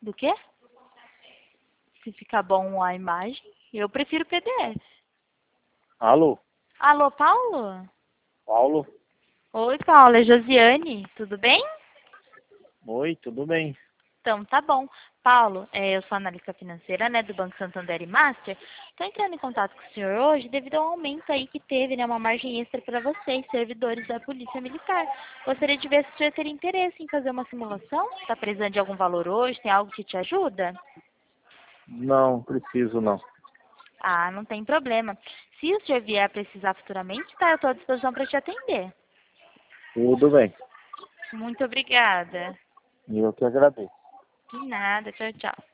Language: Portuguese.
Do quê? Se ficar bom a imagem, eu prefiro PDF. Alô, Alô, Paulo? Paulo? Oi, Paulo, é Josiane, tudo bem? Oi, tudo bem? Então, tá bom. Paulo, eu sou analista financeira, né, do Banco Santander e Master. Estou entrando em contato com o senhor hoje devido ao aumento aí que teve, né, uma margem extra para vocês, servidores da Polícia Militar. Gostaria de ver se o senhor teria interesse em fazer uma simulação. Está precisando de algum valor hoje? Tem algo que te ajuda? Não, preciso não. Ah, não tem problema. Se o senhor vier a precisar futuramente, tá, eu estou à disposição para te atender. Tudo bem. Muito obrigada. Eu que agradeço. De nada, tchau, tchau.